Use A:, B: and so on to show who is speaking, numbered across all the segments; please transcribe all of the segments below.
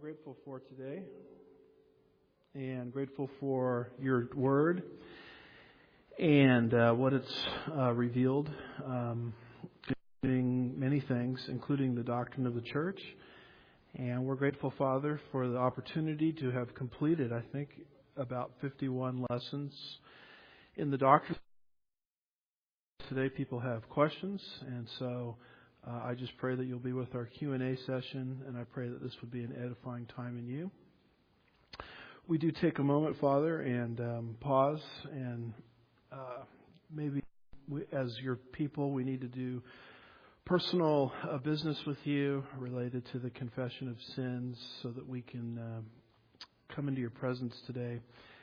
A: Grateful for today and grateful for your word and what it's revealed, doing many things, including the doctrine of the church. And we're grateful, Father, for the opportunity to have completed, I think, about 51 lessons in the doctrine. Today people have questions, and so I just pray that you'll be with our Q&A session, and I pray that this would be an edifying time in you. We do take a moment, Father, and pause, and maybe as your people we need to do personal business with you related to the confession of sins so that we can come into your presence today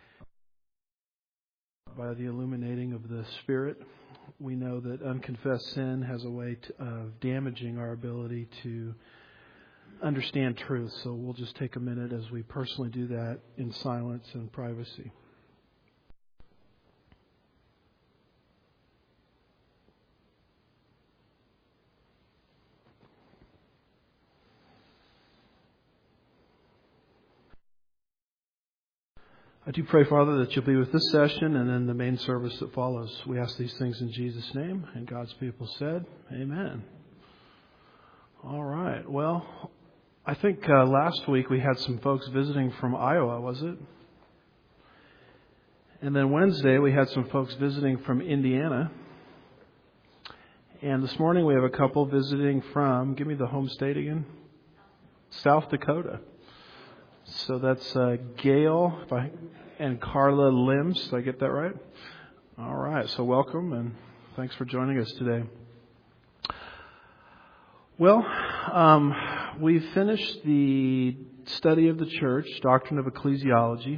A: by the illuminating of the Spirit. We know that unconfessed sin has a way of damaging our ability to understand truth. So we'll just take a minute as we personally do that in silence and privacy. I do pray, Father, that you'll be with this session and then the main service that follows. We ask these things in Jesus' name, and God's people said, Amen. All right. Well, I think last week we had some folks visiting from Iowa, was it? And then Wednesday we had some folks visiting from Indiana. And this morning we have a couple visiting from, give me the home state again, South Dakota. So that's Gail and Carla Limbs. Did I get that right? All right. So welcome and thanks for joining us today. Well, we finished the study of the church, Doctrine of Ecclesiology.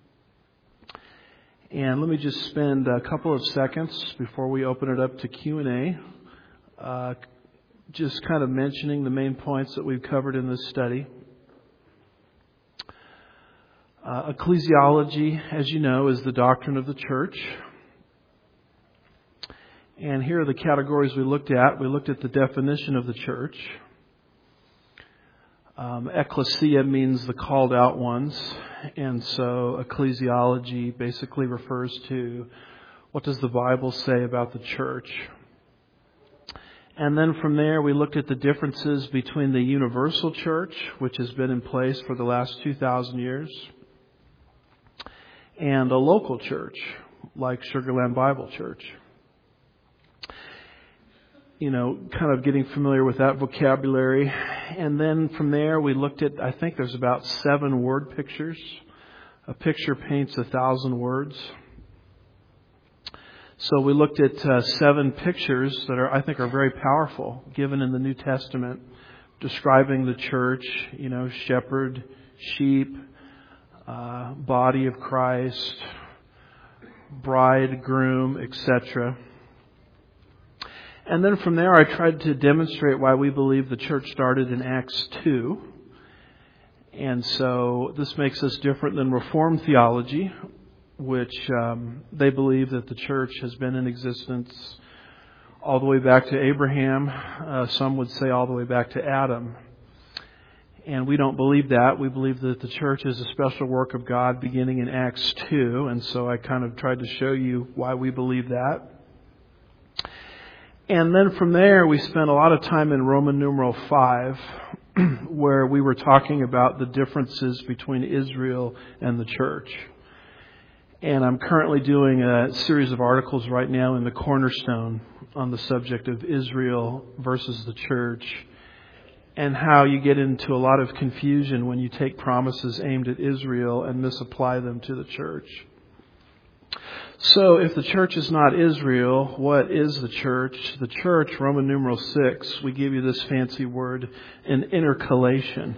A: And let me just spend a couple of seconds before we open it up to Q&A, just kind of mentioning the main points that we've covered in this study. Ecclesiology, as you know, is the doctrine of the church. And here are the categories we looked at. We looked at the definition of the church. Ecclesia means the called out ones. And so ecclesiology basically refers to what does the Bible say about the church. And then from there we looked at the differences between the universal church, which has been in place for the last 2,000 years, and a local church like Sugar Land Bible Church. You know, kind of getting familiar with that vocabulary. And then from there we looked at, I think there's about 7 word pictures. A picture paints 1,000 words. So we looked at 7 pictures that I think are very powerful, given in the New Testament, describing the church, you know, shepherd, sheep, body of Christ, bride, groom, etc. And then from there I tried to demonstrate why we believe the church started in Acts 2. And so this makes us different than Reformed theology, which they believe that the church has been in existence all the way back to Abraham. Some would say all the way back to Adam. And we don't believe that. We believe that the church is a special work of God beginning in Acts 2. And so I kind of tried to show you why we believe that. And then from there, we spent a lot of time in Roman numeral 5, where we were talking about the differences between Israel and the church. And I'm currently doing a series of articles right now in the Cornerstone on the subject of Israel versus the church, and how you get into a lot of confusion when you take promises aimed at Israel and misapply them to the church. So if the church is not Israel, what is the church? The church, Roman numeral 6, we give you this fancy word, an intercalation.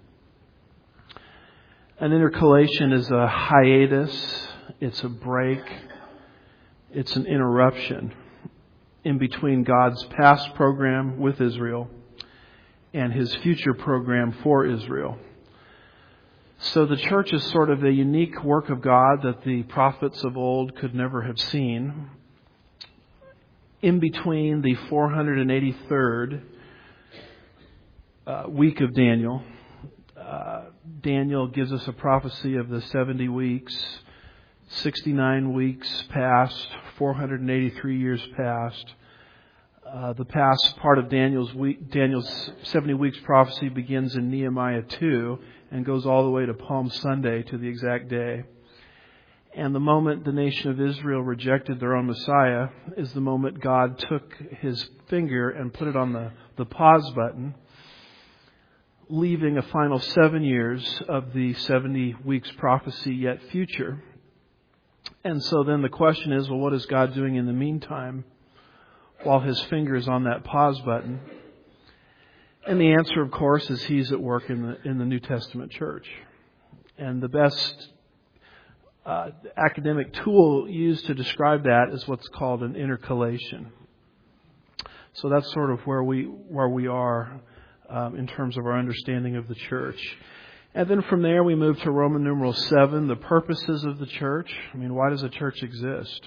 A: An intercalation is a hiatus, it's a break, it's an interruption in between God's past program with Israel and His future program for Israel. So the church is sort of a unique work of God that the prophets of old could never have seen. In between the 483rd week of Daniel, Daniel gives us a prophecy of the 70 weeks, 69 weeks past, 483 years past. The past part of Daniel's 70 weeks prophecy begins in Nehemiah 2 and goes all the way to Palm Sunday, to the exact day. And the moment the nation of Israel rejected their own Messiah is the moment God took His finger and put it on the pause button, leaving a final 7 years of the 70 weeks prophecy yet future. And so then the question is, well, what is God doing in the meantime while His finger is on that pause button? And the answer, of course, is He's at work in the New Testament church. And the best academic tool used to describe that is what's called an intercalation. So that's sort of where we are in terms of our understanding of the church. And then from there we move to Roman numeral 7, the purposes of the church. I mean, why does a church exist?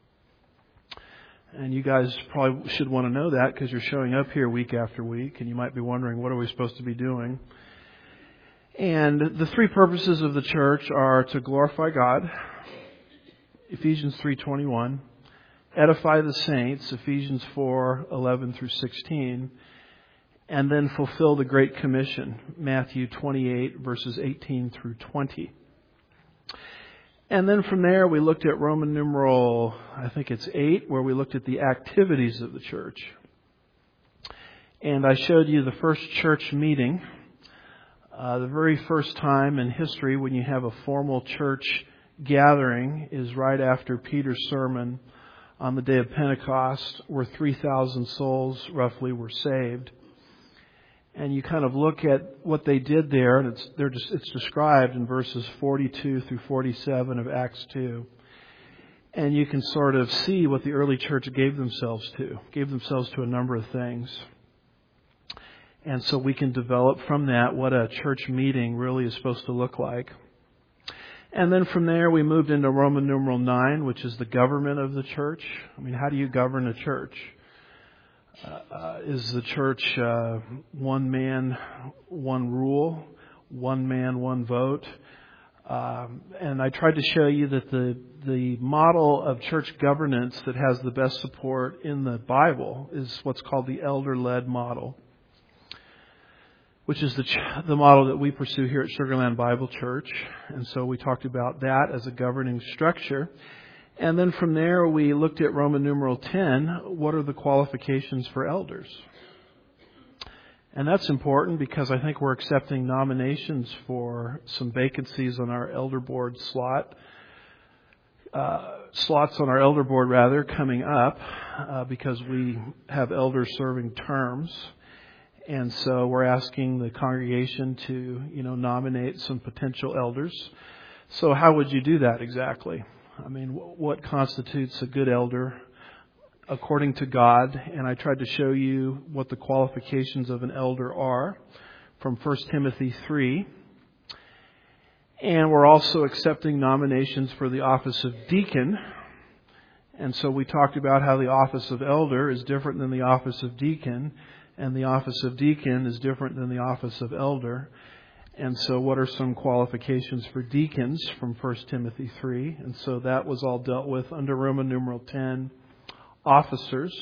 A: And you guys probably should want to know that because you're showing up here week after week, and you might be wondering, what are we supposed to be doing? And the three purposes of the church are to glorify God, Ephesians 3:21, edify the saints, Ephesians 4:11 through 16, and then fulfill the Great Commission, Matthew 28 verses 18 through 20. And then from there we looked at Roman numeral, I think it's 8, where we looked at the activities of the church. And I showed you the first church meeting. The very first time in history when you have a formal church gathering is right after Peter's sermon on the day of Pentecost, where 3,000 souls roughly were saved. And you kind of look at what they did there, and it's described in verses 42 through 47 of Acts 2. And you can sort of see what the early church gave themselves to a number of things. And so we can develop from that what a church meeting really is supposed to look like. And then from there we moved into Roman numeral 9, which is the government of the church. I mean, how do you govern a church? Is the church one man, one rule, one man, one vote? And I tried to show you that the model of church governance that has the best support in the Bible is what's called the elder-led model, which is the model that we pursue here at Sugar Land Bible Church. And so we talked about that as a governing structure. And then from there we looked at Roman numeral 10, what are the qualifications for elders? And that's important because I think we're accepting nominations for some vacancies on our elder board slots on our elder board coming up because we have elders serving terms. And so we're asking the congregation to, nominate some potential elders. So how would you do that exactly? I mean, what constitutes a good elder according to God? And I tried to show you what the qualifications of an elder are from 1 Timothy 3. And we're also accepting nominations for the office of deacon. And so we talked about how the office of elder is different than the office of deacon. And the office of deacon is different than the office of elder. And so what are some qualifications for deacons from 1 Timothy 3? And so that was all dealt with under Roman numeral 10, officers.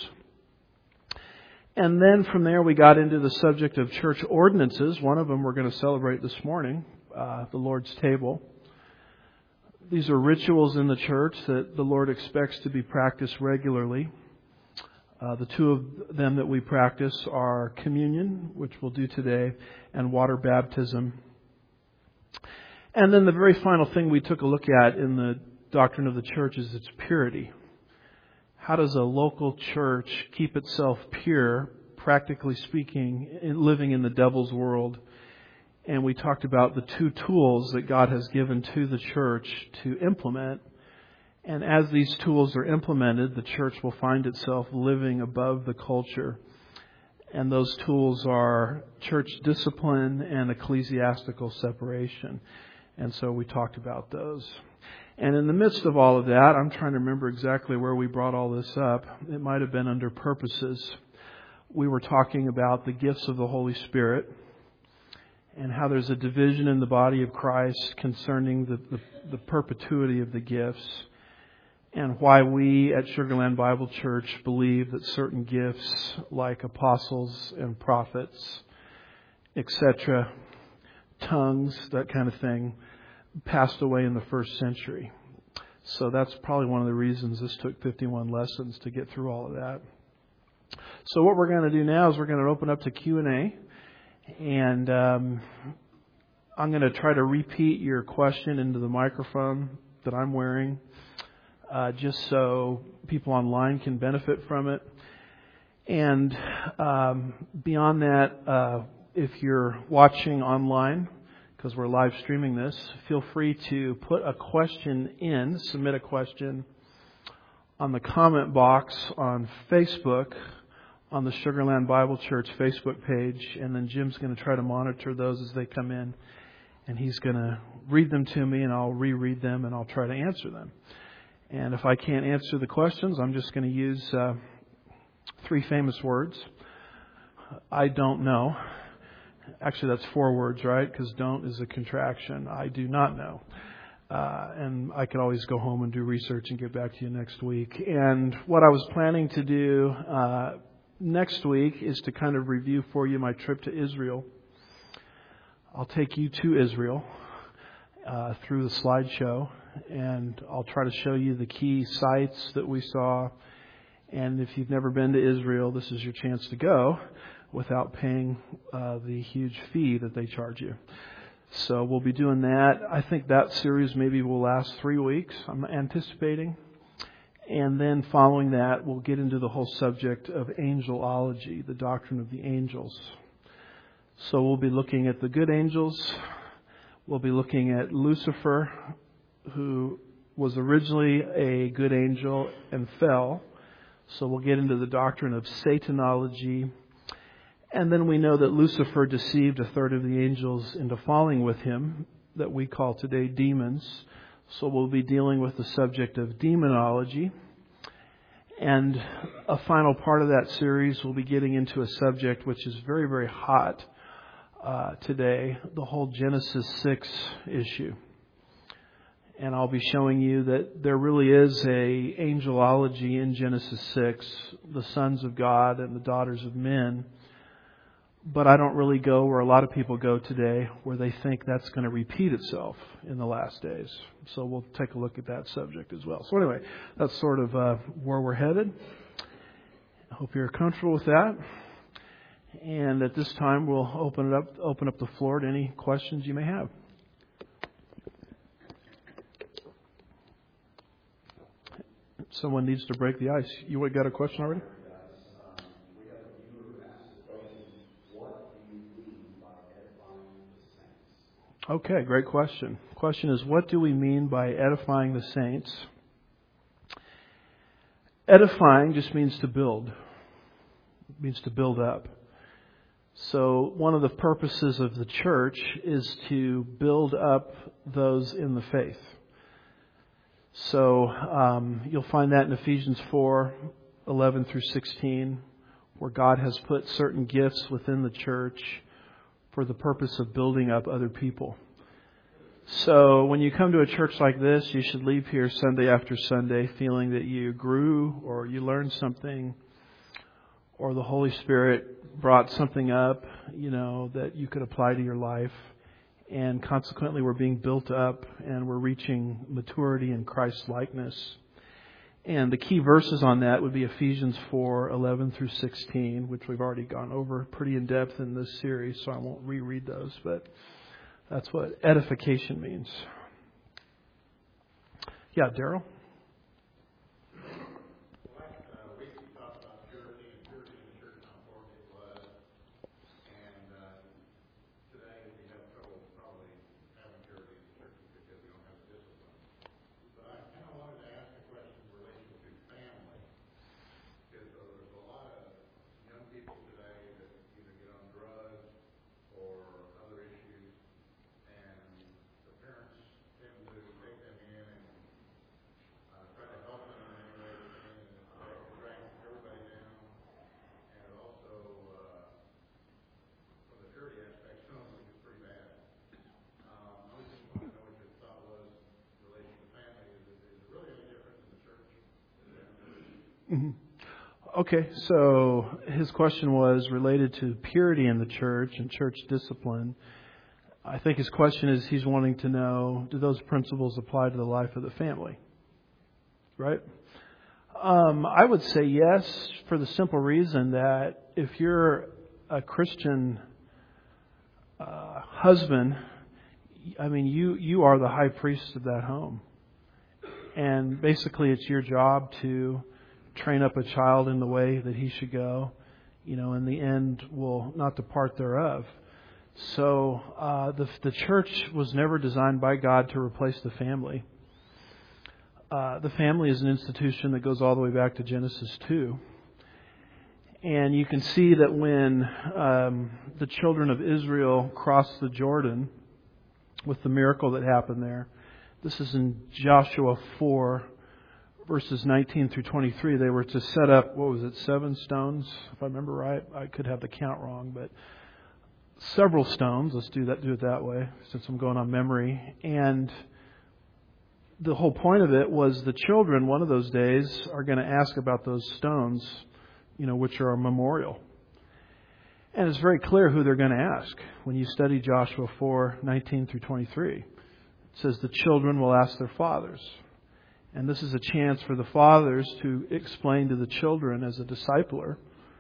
A: And then from there we got into the subject of church ordinances. One of them we're going to celebrate this morning, the Lord's table. These are rituals in the church that the Lord expects to be practiced regularly. The two of them that we practice are communion, which we'll do today, and water baptism. And then the very final thing we took a look at in the doctrine of the church is its purity. How does a local church keep itself pure, practically speaking, in living in the devil's world? And we talked about the two tools that God has given to the church to implement. And as these tools are implemented, the church will find itself living above the culture. And those tools are church discipline and ecclesiastical separation. And so we talked about those. And in the midst of all of that, I'm trying to remember exactly where we brought all this up. It might have been under purposes. We were talking about the gifts of the Holy Spirit. and how there's a division in the body of Christ concerning the perpetuity of the gifts, and why we at Sugarland Bible Church believe that certain gifts like apostles and prophets, etc., tongues, that kind of thing, passed away in the first century. So that's probably one of the reasons this took 51 lessons to get through all of that. So what we're going to do now is we're going to open up to Q&A. And I'm going to try to repeat your question into the microphone that I'm wearing, just so people online can benefit from it. And beyond that, if you're watching online, because we're live streaming this, feel free to put a question in, submit a question on the comment box on Facebook, on the Sugarland Bible Church Facebook page, and then Jim's going to try to monitor those as they come in, and he's going to read them to me, and I'll reread them, and I'll try to answer them. And if I can't answer the questions, I'm just going to use 3 famous words. I don't know. Actually, that's 4 words, right? Because don't is a contraction. I do not know. And I could always go home and do research and get back to you next week. And what I was planning to do next week is to kind of review for you my trip to Israel. I'll take you to Israel through the slideshow, and I'll try to show you the key sites that we saw. And if you've never been to Israel, this is your chance to go without paying the huge fee that they charge you. So we'll be doing that. I think that series maybe will last 3 weeks, I'm anticipating. And then following that, we'll get into the whole subject of angelology, the doctrine of the angels. So we'll be looking at the good angels. We'll be looking at Lucifer, who was originally a good angel and fell. So we'll get into the doctrine of Satanology. And then we know that Lucifer deceived a third of the angels into falling with him, that we call today demons. So we'll be dealing with the subject of demonology. And a final part of that series, we'll be getting into a subject which is very, very hot today, the whole Genesis 6 issue. And I'll be showing you that there really is a angelology in Genesis 6, the sons of God and the daughters of men. But I don't really go where a lot of people go today, where they think that's going to repeat itself in the last days. So we'll take a look at that subject as well. So anyway, that's sort of where we're headed. I hope you're comfortable with that. And at this time, we'll open up the floor to any questions you may have. Someone needs to break the ice. You got a question already? Okay, great question. Question is, what do we mean by edifying the saints? Edifying just means to build. It means to build up. So one of the purposes of the church is to build up those in the faith. So you'll find that in Ephesians 4:11 through 16, where God has put certain gifts within the church for the purpose of building up other people. So when you come to a church like this, you should leave here Sunday after Sunday feeling that you grew or you learned something, or the Holy Spirit brought something up, that you could apply to your life. And consequently, we're being built up and we're reaching maturity in Christ's likeness. And the key verses on that would be Ephesians 4:11 through 16, which we've already gone over pretty in depth in this series, so I won't reread those. But that's what edification means. Yeah, Daryl? Mhm. Okay, so his question was related to purity in the church and church discipline. I think his question is he's wanting to know, do those principles apply to the life of the family? Right? I would say yes, for the simple reason that if you're a Christian husband, I mean, you are the high priest of that home. And basically it's your job to train up a child in the way that he should go, in the end will not depart thereof. So the church was never designed by God to replace the family. The family is an institution that goes all the way back to Genesis 2. And you can see that when the children of Israel crossed the Jordan with the miracle that happened there, this is in Joshua 4, verses 19 through 23. They were to set up, 7 stones, if I remember right. I could have the count wrong, but several stones. Let's do it that way, since I'm going on memory. And the whole point of it was the children, one of those days, are going to ask about those stones, which are a memorial. And it's very clear who they're going to ask when you study Joshua 4, 19 through 23. It says the children will ask their fathers. And this is a chance for the fathers to explain to the children as a discipler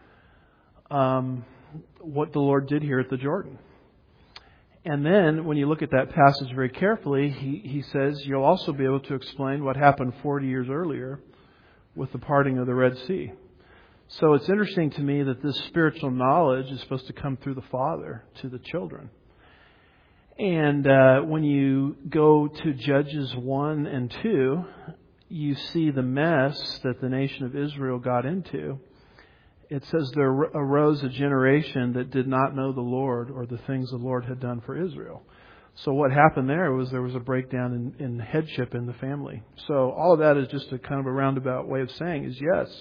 A: what the Lord did here at the Jordan. And then when you look at that passage very carefully, he says you'll also be able to explain what happened 40 years earlier with the parting of the Red Sea. So it's interesting to me that this spiritual knowledge is supposed to come through the Father to the children. And when you go to Judges 1 and 2, you see the mess that the nation of Israel got into. It says there arose a generation that did not know the Lord or the things the Lord had done for Israel. So what happened there was a breakdown in headship in the family. So all of that is just a kind of a roundabout way of saying is yes.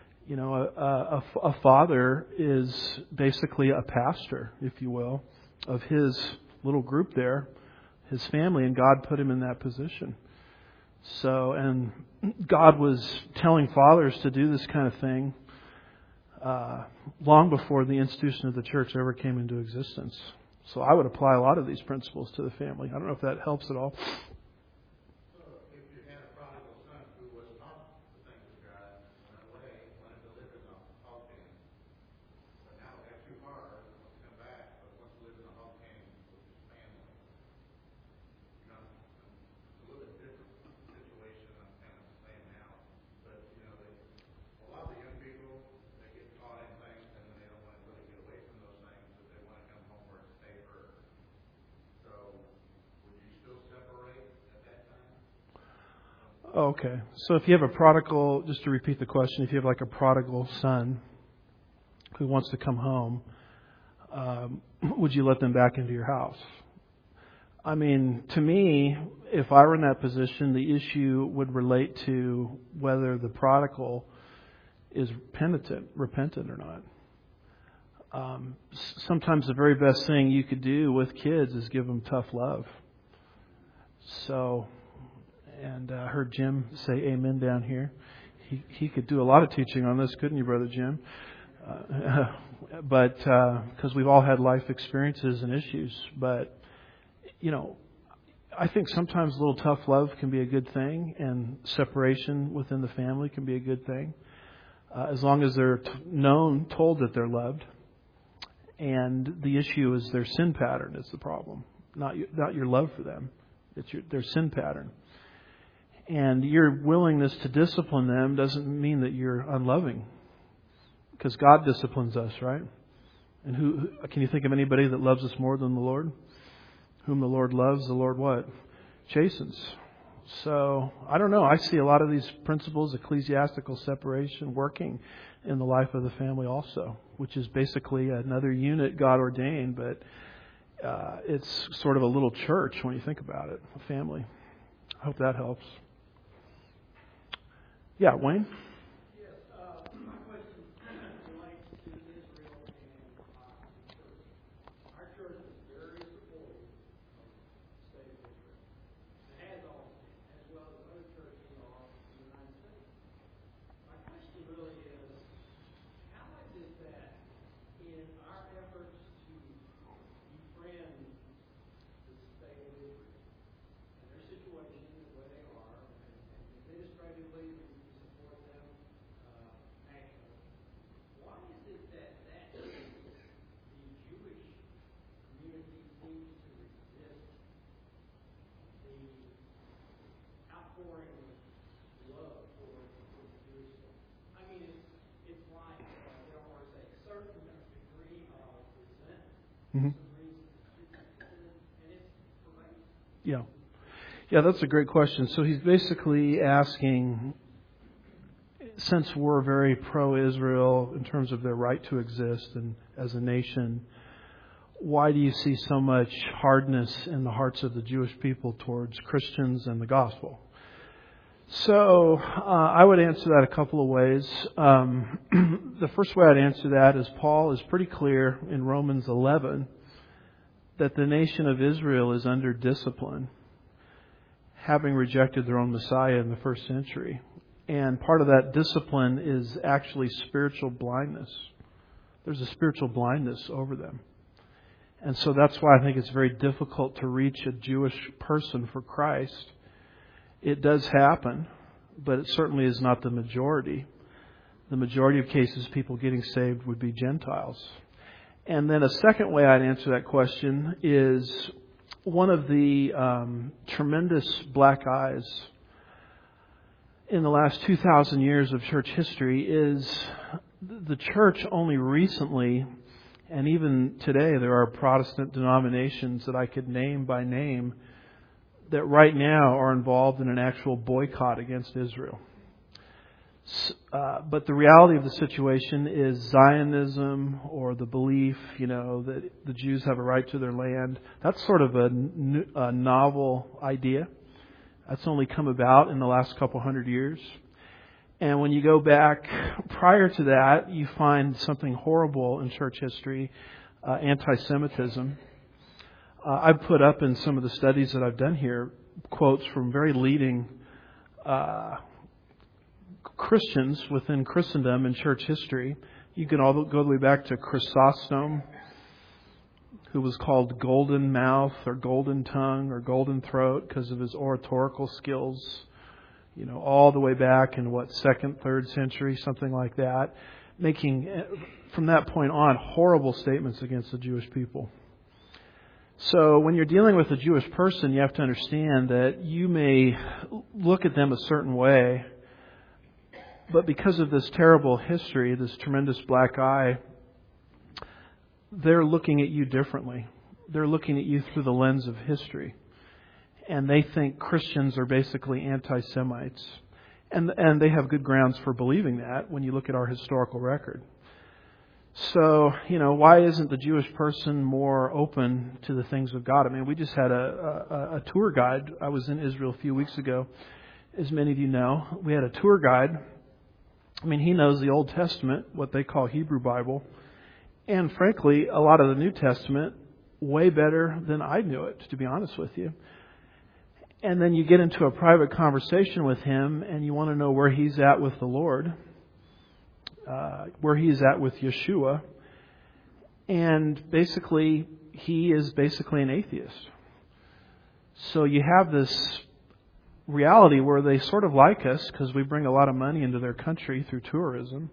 A: A father is basically a pastor, if you will, of his little group there, his family, and God put him in that position. So, and God was telling fathers to do this kind of thing long before the institution of the church ever came into existence. So I would apply a lot of these principles to the family. I don't know if that helps at all. Okay. So if you have a prodigal, just to repeat the question, if you have like a prodigal son who wants to come home, would you let them back into your house? I mean, to me, if I were in that position, the issue would relate to whether the prodigal is repentant or not. Sometimes the very best thing you could do with kids is give them tough love. So... And I heard Jim say amen down here. He could do a lot of teaching on this, couldn't you, Brother Jim? But because we've all had life experiences and issues. But, I think sometimes a little tough love can be a good thing, and separation within the family can be a good thing. As long as they're told that they're loved. And the issue is their sin pattern is the problem, not your love for them. It's their sin pattern. And your willingness to discipline them doesn't mean that you're unloving, because God disciplines us, right? And who can you think of anybody that loves us more than the Lord? Whom the Lord loves, the Lord what? Chastens. So I don't know. I see a lot of these principles, ecclesiastical separation, working in the life of the family also, which is basically another unit God ordained, but it's sort of a little church when you think about it, a family. I hope that helps. Yeah, Wayne?
B: Yes, my question relates to Israel and our church is very supportive of the state of Israel. It has always been, as well as other churches are in the United States. My question outpouring love for Jerusalem. I mean, it's like, I don't want to say, a certain degree of resentment.
A: Mm-hmm.
B: And it's pervasive.
A: Yeah. Yeah, that's a great question. So he's basically asking, since we're very pro-Israel in terms of their right to exist and as a nation, why do you see so much hardness in the hearts of the Jewish people towards Christians and the gospel? So I would answer that a couple of ways. The first way I'd answer that is Paul is pretty clear in Romans 11 that the nation of Israel is under discipline, having rejected their own Messiah in the first century. And part of that discipline is actually spiritual blindness. There's a spiritual blindness over them. And so that's why I think it's very difficult to reach a Jewish person for Christ. It does happen, but it certainly is not the majority. The majority of cases people getting saved would be Gentiles. And then a second way I'd answer that question is one of the tremendous black eyes in the last 2,000 years of church history is the church only recently, and even today there are Protestant denominations that I could name by name that right now are involved in an actual boycott against Israel. But the reality of the situation is Zionism, or the belief, that the Jews have a right to their land. That's sort of a novel idea. That's only come about in the last couple hundred years. And when you go back prior to that, you find something horrible in church history, anti-Semitism. I've put up in some of the studies that I've done here quotes from very leading Christians within Christendom and church history. You can all go all the way back to Chrysostom, who was called Golden Mouth or Golden Tongue or Golden Throat because of his oratorical skills. All the way back in 2nd, 3rd century, something like that, making from that point on horrible statements against the Jewish people. So when you're dealing with a Jewish person, you have to understand that you may look at them a certain way, but because of this terrible history, this tremendous black eye, they're looking at you differently. They're looking at you through the lens of history. And they think Christians are basically anti-Semites. And they have good grounds for believing that when you look at our historical record. So, why isn't the Jewish person more open to the things of God? I mean, we just had a tour guide. I was in Israel a few weeks ago, as many of you know. We had a tour guide. I mean, he knows the Old Testament, what they call Hebrew Bible. And frankly, a lot of the New Testament, way better than I knew it, to be honest with you. And then you get into a private conversation with him and you want to know where he's at with the Lord, where he's at with Yeshua. And basically, he is basically an atheist. So you have this reality where they sort of like us because we bring a lot of money into their country through tourism.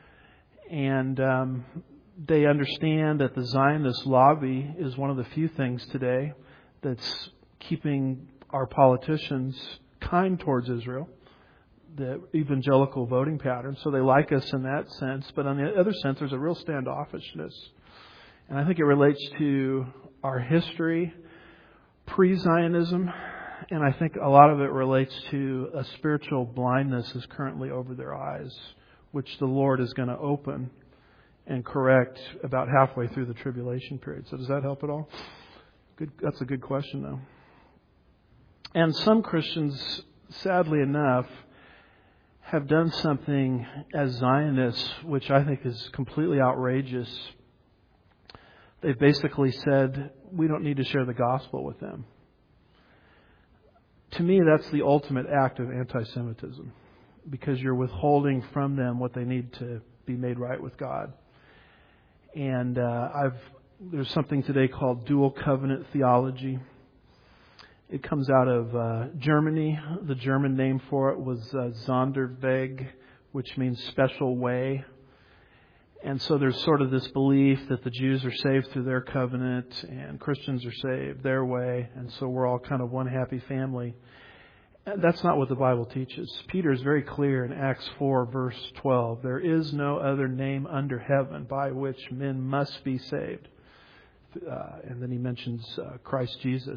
A: And they understand that the Zionist lobby is one of the few things today that's keeping our politicians kind towards Israel, the evangelical voting pattern. So they like us in that sense. But on the other sense, there's a real standoffishness. And I think it relates to our history, pre-Zionism. And I think a lot of it relates to a spiritual blindness is currently over their eyes, which the Lord is going to open and correct about halfway through the tribulation period. So does that help at all? Good. That's a good question, though. And some Christians, sadly enough, have done something as Zionists, which I think is completely outrageous. They've basically said, we don't need to share the gospel with them. To me, that's the ultimate act of anti-Semitism, because you're withholding from them what they need to be made right with God. And there's something today called dual covenant theology. It comes out of Germany. The German name for it was Sonderweg, which means special way. And so there's sort of this belief that the Jews are saved through their covenant and Christians are saved their way. And so we're all kind of one happy family. That's not what the Bible teaches. Peter is very clear in Acts 4, verse 12. There is no other name under heaven by which men must be saved. And then he mentions Christ Jesus.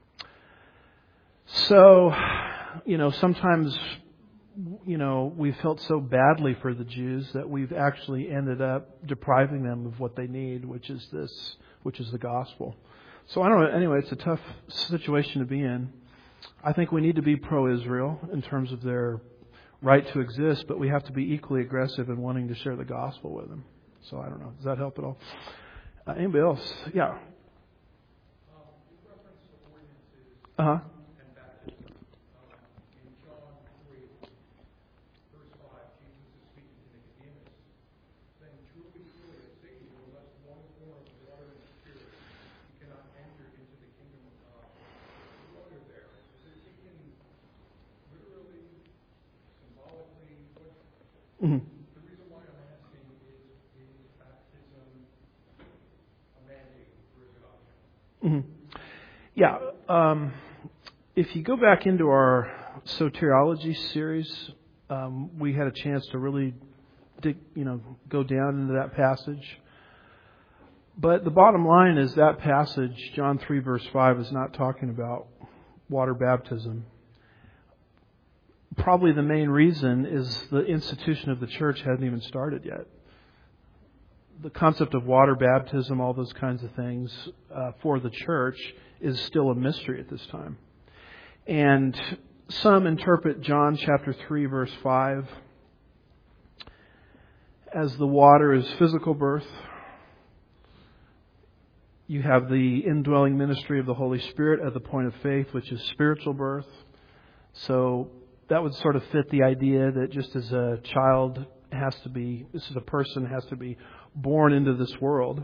A: So, sometimes, we felt so badly for the Jews that we've actually ended up depriving them of what they need, which is the gospel. So I don't know. Anyway, it's a tough situation to be in. I think we need to be pro-Israel in terms of their right to exist, but we have to be equally aggressive in wanting to share the gospel with them. So I don't know. Does that help at all? Anybody else? Yeah. Uh-huh. Mm-hmm.
B: The reason why I'm asking is baptism a mandate for adoption?
A: Mm-hmm. Yeah. If you go back into our soteriology series, we had a chance to really go down into that passage. But the bottom line is that passage, John 3, verse 5, is not talking about water baptism. Probably the main reason is the institution of the church hadn't even started yet. The concept of water baptism, all those kinds of things for the church is still a mystery at this time. And some interpret John chapter 3, verse 5 as the water is physical birth. You have the indwelling ministry of the Holy Spirit at the point of faith, which is spiritual birth. So that would sort of fit the idea that just as a child a person has to be born into this world,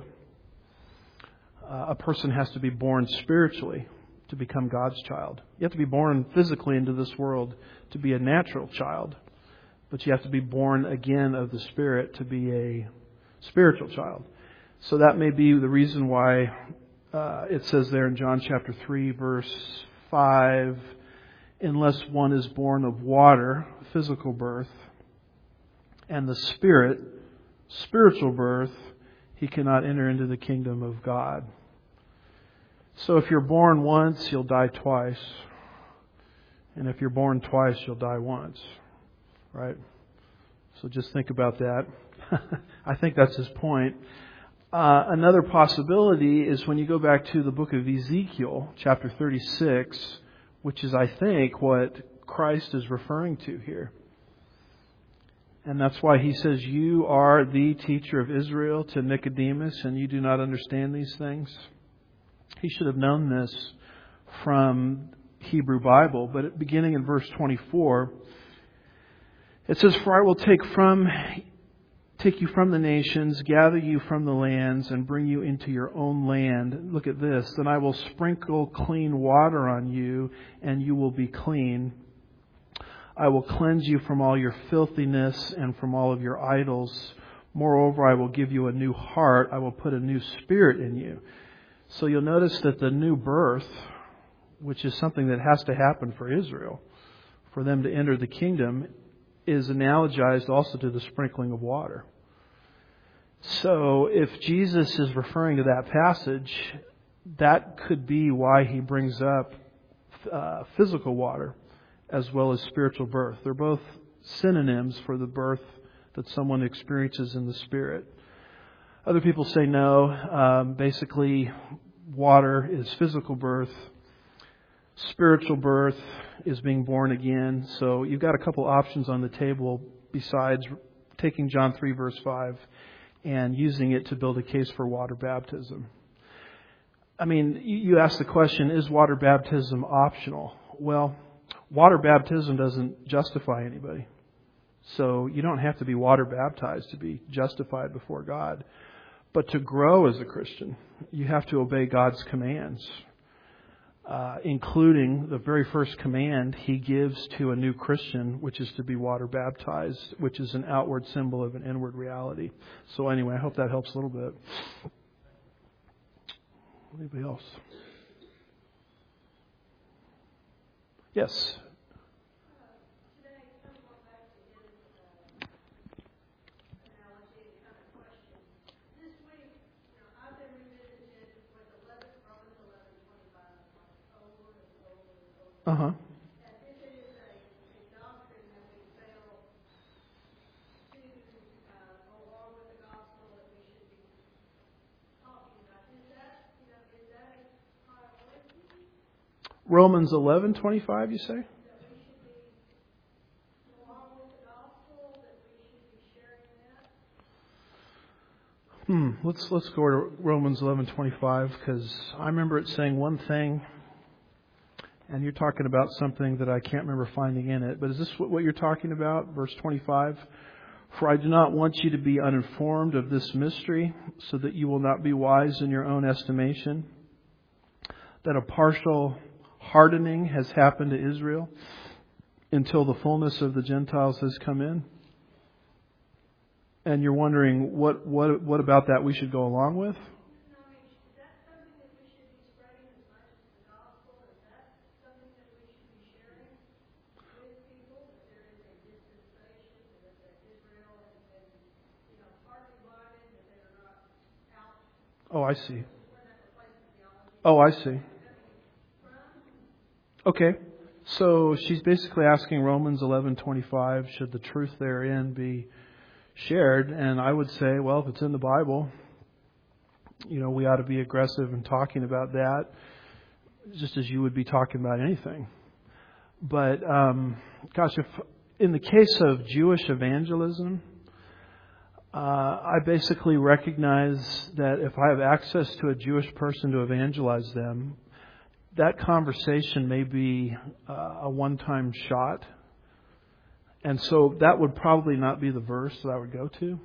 A: a person has to be born spiritually to become God's child. You have to be born physically into this world to be a natural child, but you have to be born again of the Spirit to be a spiritual child. So that may be the reason why it says there in John chapter 3, verse 5, unless one is born of water, physical birth, and the Spirit, spiritual birth, he cannot enter into the kingdom of God. So if you're born once, you'll die twice. And if you're born twice, you'll die once. Right? So just think about that. I think that's his point. Another possibility is when you go back to the book of Ezekiel, chapter 36, which is, I think, what Christ is referring to here. And that's why he says, you are the teacher of Israel to Nicodemus, and you do not understand these things. He should have known this from Hebrew Bible, but beginning in verse 24, it says, for I will take you from the nations, gather you from the lands, and bring you into your own land. Look at this. Then I will sprinkle clean water on you, and you will be clean. I will cleanse you from all your filthiness and from all of your idols. Moreover, I will give you a new heart. I will put a new spirit in you. So you'll notice that the new birth, which is something that has to happen for Israel, for them to enter the kingdom, is analogized also to the sprinkling of water. So if Jesus is referring to that passage, that could be why he brings up physical water as well as spiritual birth. They're both synonyms for the birth that someone experiences in the Spirit. Other people say no. Basically, water is physical birth. Spiritual birth is being born again. So you've got a couple options on the table besides taking John 3 verse 5 and using it to build a case for water baptism. I mean, you ask the question, is water baptism optional? Well, water baptism doesn't justify anybody. So you don't have to be water baptized to be justified before God. But to grow as a Christian, you have to obey God's commands. Including the very first command he gives to a new Christian, which is to be water baptized, which is an outward symbol of an inward reality. So anyway, I hope that helps a little bit. Anybody else? Yes. Uh-huh.
B: That if it is a doctrine that we fail to go along with the gospel that we should be talking about, is that a priority?
A: Romans 11:25, you say?
B: That we should be along with the gospel, that we should be sharing that?
A: Let's go to Romans 11:25, because I remember it saying one thing, and you're talking about something that I can't remember finding in it. But is this what you're talking about? Verse 25. For I do not want you to be uninformed of this mystery, so that you will not be wise in your own estimation, that a partial hardening has happened to Israel until the fullness of the Gentiles has come in. And you're wondering what about that we should go along with?
B: Is that something that we should be spreading as much as the gospel? Is that something that we should be sharing with people? That there is a dispensation, that Israel and partly blinded, that they are not out.
A: Oh, I see.
B: Where that replaces theology.
A: Oh, I see. Okay. So she's basically asking Romans 11:25, should the truth therein be shared? And I would say, well, if it's in the Bible, we ought to be aggressive in talking about that, just as you would be talking about anything. But, if in the case of Jewish evangelism, I basically recognize that if I have access to a Jewish person to evangelize them, that conversation may be a one-time shot. And so that would probably not be the verse that I would go to.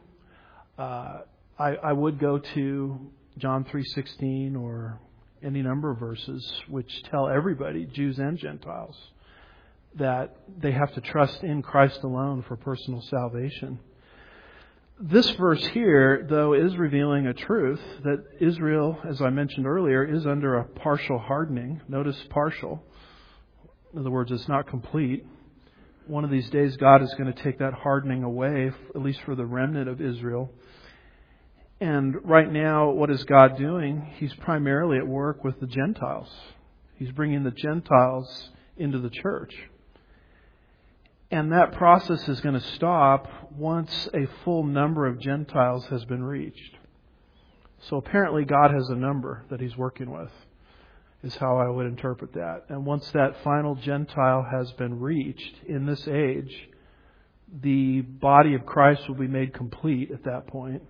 A: I would go to John 3:16 or any number of verses which tell everybody, Jews and Gentiles, that they have to trust in Christ alone for personal salvation. This verse here, though, is revealing a truth that Israel, as I mentioned earlier, is under a partial hardening. Notice partial. In other words, it's not complete. One of these days, God is going to take that hardening away, at least for the remnant of Israel. And right now, what is God doing? He's primarily at work with the Gentiles. He's bringing the Gentiles into the church. And that process is going to stop once a full number of Gentiles has been reached. So apparently God has a number that He's working with, is how I would interpret that. And once that final Gentile has been reached in this age, the body of Christ will be made complete at that point.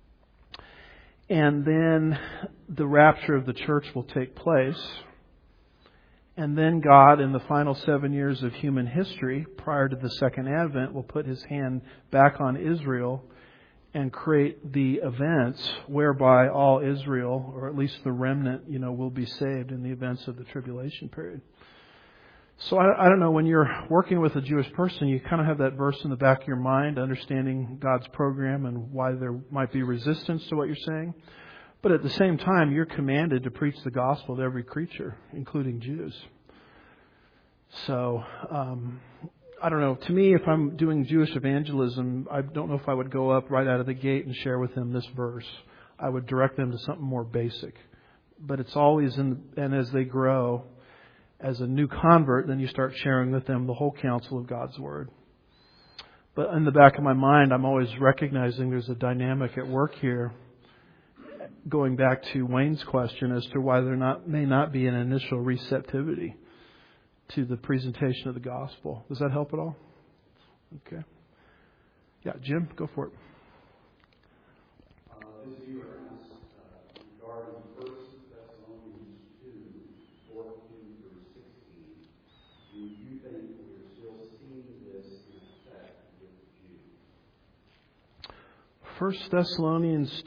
A: And then the rapture of the church will take place. And then God, in the final 7 years of human history, prior to the second advent, will put His hand back on Israel and create the events whereby all Israel, or at least the remnant, will be saved in the events of the tribulation period. So I don't know, when you're working with a Jewish person, you kind of have that verse in the back of your mind, understanding God's program and why there might be resistance to what you're saying. But at the same time, you're commanded to preach the gospel to every creature, including Jews. So, I don't know. To me, if I'm doing Jewish evangelism, I don't know if I would go up right out of the gate and share with them this verse. I would direct them to something more basic. But it's always and as they grow, as a new convert, then you start sharing with them the whole counsel of God's Word. But in the back of my mind, I'm always recognizing there's a dynamic at work here. Going back to Wayne's question as to why there may not be an initial receptivity to the presentation of the gospel. Does that help at all? Okay. Yeah, Jim, go for it.
C: This viewer asked regarding 1 Thessalonians 2:14 through 16. Do you think we're still seeing this in effect with the Jews?
A: 1 Thessalonians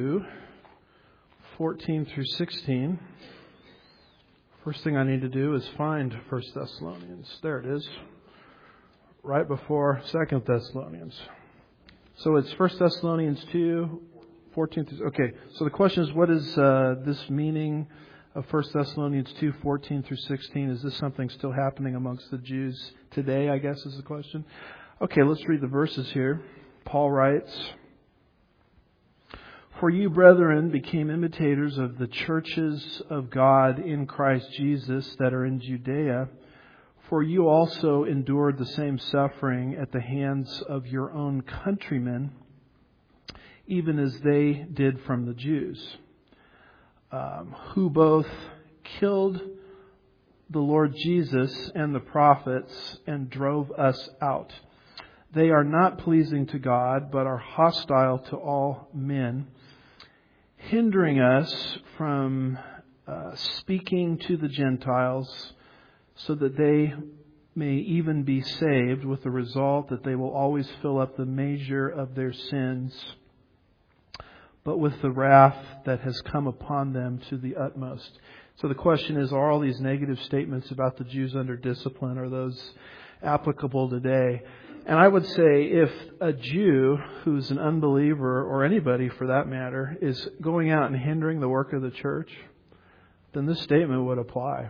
A: 2:14 through 16. First thing I need to do is find 1 Thessalonians. There it is. Right before 2 Thessalonians. So it's 1 Thessalonians 2:14 through... Okay, so the question is, what is this meaning of 1 Thessalonians 2:14 through 16? Is this something still happening amongst the Jews today, I guess is the question. Okay, let's read the verses here. Paul writes, "For you, brethren, became imitators of the churches of God in Christ Jesus that are in Judea, For you also endured the same suffering at the hands of your own countrymen, even as they did from the Jews, who both killed the Lord Jesus and the prophets and drove us out. They are not pleasing to God, but are hostile to all men, hindering us from speaking to the Gentiles, so that they may even be saved, with the result that they will always fill up the measure of their sins, but with the wrath that has come upon them to the utmost. So the question is, are all these negative statements about the Jews under discipline, are those applicable today? And I would say if a Jew who's an unbeliever, or anybody for that matter, is going out and hindering the work of the church, then this statement would apply.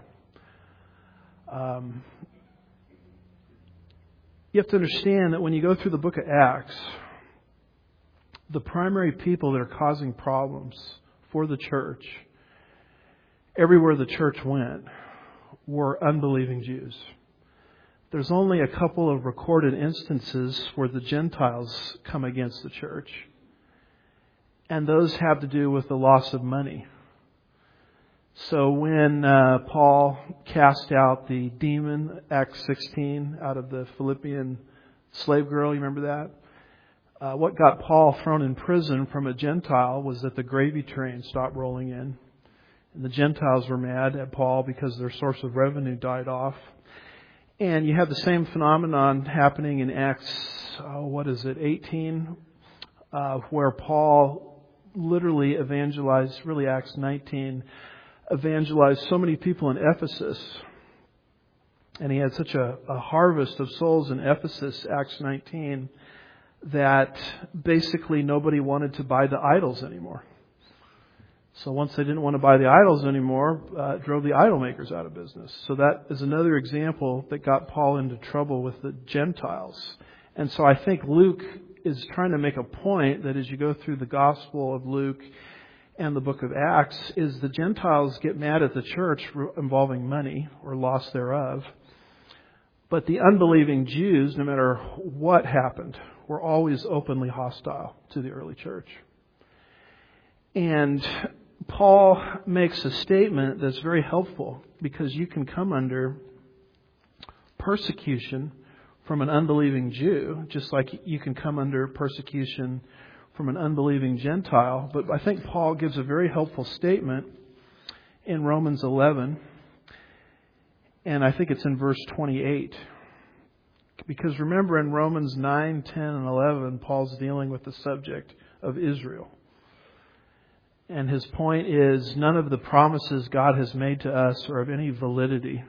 A: You have to understand that when you go through the book of Acts, the primary people that are causing problems for the church, everywhere the church went, were unbelieving Jews. There's only a couple of recorded instances where the Gentiles come against the church, and those have to do with the loss of money. So when Paul cast out the demon, Acts 16, out of the Philippian slave girl, you remember that? What got Paul thrown in prison from a Gentile was that the gravy train stopped rolling in. And the Gentiles were mad at Paul because their source of revenue died off. And you have the same phenomenon happening in Acts, 18, where Paul literally evangelized, really Acts 19, evangelized so many people in Ephesus. And he had such a harvest of souls in Ephesus, Acts 19, that basically nobody wanted to buy the idols anymore. So once they didn't want to buy the idols anymore, it drove the idol makers out of business. So that is another example that got Paul into trouble with the Gentiles. And so I think Luke is trying to make a point that as you go through the Gospel of Luke and the book of Acts, is the Gentiles get mad at the church involving money or loss thereof. But the unbelieving Jews, no matter what happened, were always openly hostile to the early church. And Paul makes a statement that's very helpful, because you can come under persecution from an unbelieving Jew, just like you can come under persecution from an unbelieving Gentile. But I think Paul gives a very helpful statement in Romans 11, and I think it's in verse 28. Because remember, in Romans 9, 10, and 11, Paul's dealing with the subject of Israel. And his point is, none of the promises God has made to us are of any validity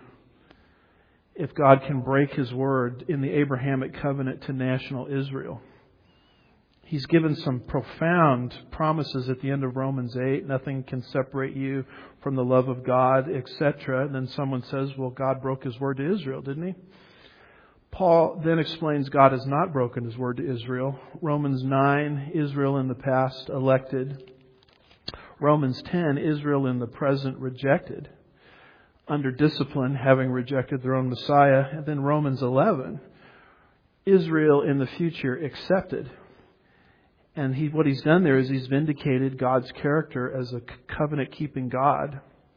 A: if God can break His word in the Abrahamic covenant to national Israel. He's given some profound promises at the end of Romans 8. Nothing can separate you from the love of God, etc. And then someone says, well, God broke His word to Israel, didn't He? Paul then explains God has not broken His word to Israel. Romans 9, Israel in the past elected. Romans 10, Israel in the present rejected, under discipline, having rejected their own Messiah. And then Romans 11, Israel in the future accepted. And what he's done there is he's vindicated God's character as a covenant-keeping God.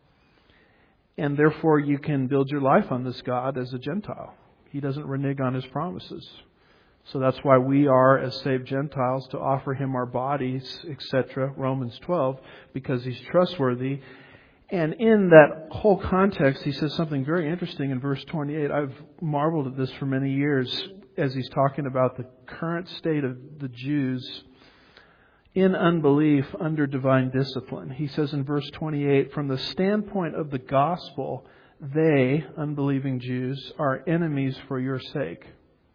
A: And therefore you can build your life on this God as a Gentile. He doesn't renege on His promises. So that's why we are, as saved Gentiles, to offer Him our bodies, etc. Romans 12, because He's trustworthy. And in that whole context, he says something very interesting in verse 28. I've marveled at this for many years as he's talking about the current state of the Jews in unbelief under divine discipline. He says in verse 28, from the standpoint of the gospel, they, unbelieving Jews, are enemies for your sake.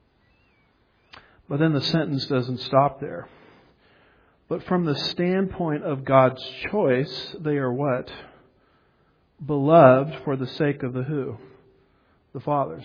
A: But then the sentence doesn't stop there. But from the standpoint of God's choice, they are what? Beloved for the sake of the who? The fathers.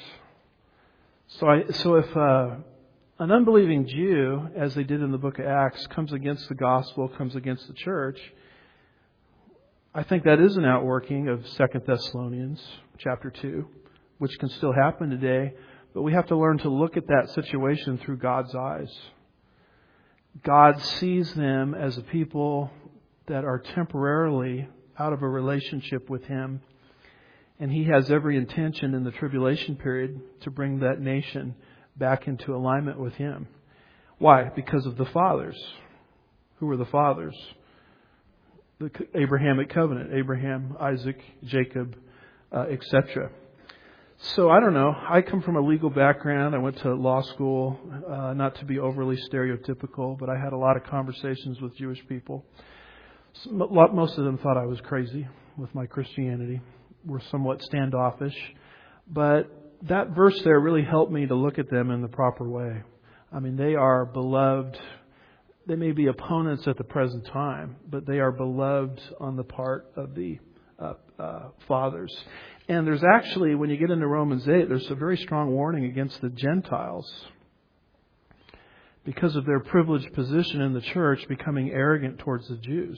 A: So if an unbelieving Jew, as they did in the book of Acts, comes against the gospel, comes against the church, I think that is an outworking of 2 Thessalonians chapter 2, which can still happen today, but we have to learn to look at that situation through God's eyes. God sees them as a people that are temporarily out of a relationship with Him, and He has every intention in the tribulation period to bring that nation back into alignment with Him. Why? Because of the fathers. Who were the fathers? The Abrahamic covenant. Abraham, Isaac, Jacob, etc. So I don't know. I come from a legal background. I went to law school, not to be overly stereotypical, but I had a lot of conversations with Jewish people. Most of them thought I was crazy with my Christianity. Were somewhat standoffish. But that verse there really helped me to look at them in the proper way. I mean, they are beloved. They may be opponents at the present time, but they are beloved on the part of the fathers. And there's actually, when you get into Romans 8, there's a very strong warning against the Gentiles because of their privileged position in the church becoming arrogant towards the Jews.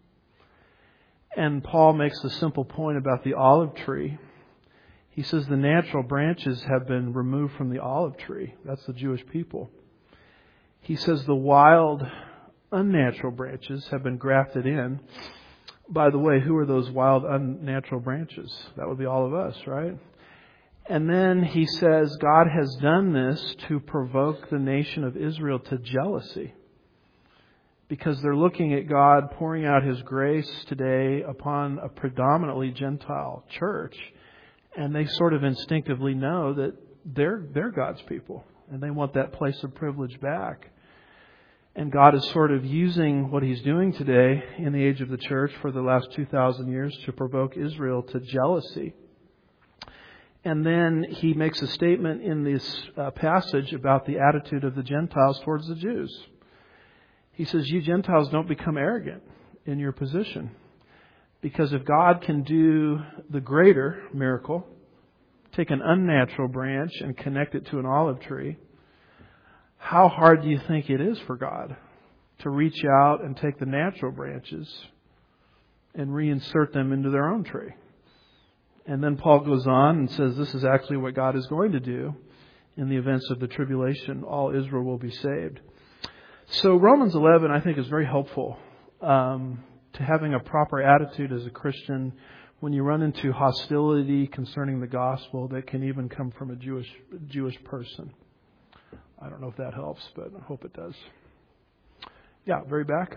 A: And Paul makes the simple point about the olive tree. He says the natural branches have been removed from the olive tree. That's the Jewish people. He says the wild, unnatural branches have been grafted in. By the way, who are those wild, unnatural branches? That would be all of us, right? And then he says God has done this to provoke the nation of Israel to jealousy. Because they're looking at God pouring out His grace today upon a predominantly Gentile church. And they sort of instinctively know that they're God's people. And they want that place of privilege back. And God is sort of using what He's doing today in the age of the church for the last 2,000 years to provoke Israel to jealousy. And then He makes a statement in this passage about the attitude of the Gentiles towards the Jews. He says, you Gentiles don't become arrogant in your position. Because if God can do the greater miracle, take an unnatural branch and connect it to an olive tree, how hard do you think it is for God to reach out and take the natural branches and reinsert them into their own tree? And then Paul goes on and says this is actually what God is going to do in the events of the tribulation. All Israel will be saved. So Romans 11, I think, is very helpful to having a proper attitude as a Christian when you run into hostility concerning the gospel that can even come from a Jewish person. I don't know if that helps, but I hope it does. Yeah, very back.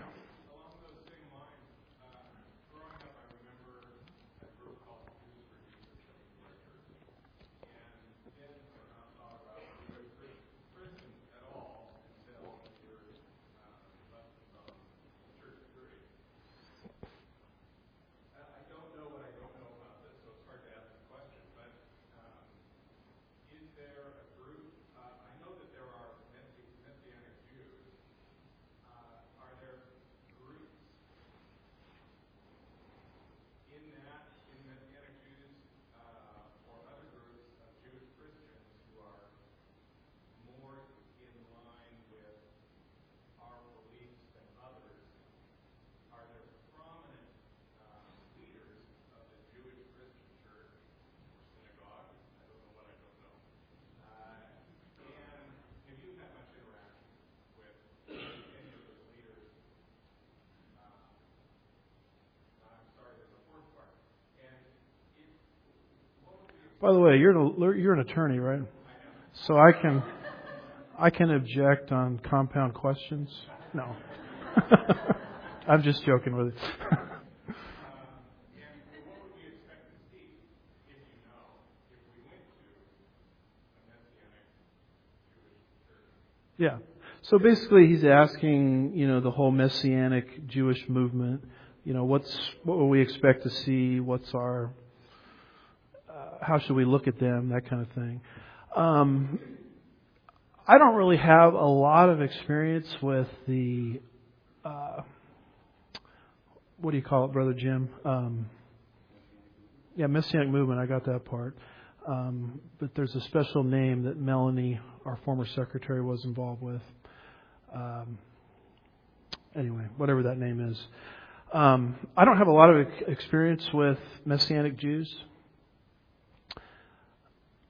A: By the way, you're an attorney, right? So I can object on compound questions? No. I'm just joking with you. Yeah. So basically he's asking, the whole Messianic Jewish movement, what will we expect to see? What's our how should we look at them? That kind of thing. I don't really have a lot of experience with the, what do you call it, Brother Jim? Messianic movement. I got that part. But there's a special name that Melanie, our former secretary, was involved with. Anyway, whatever that name is. I don't have a lot of experience with Messianic Jews.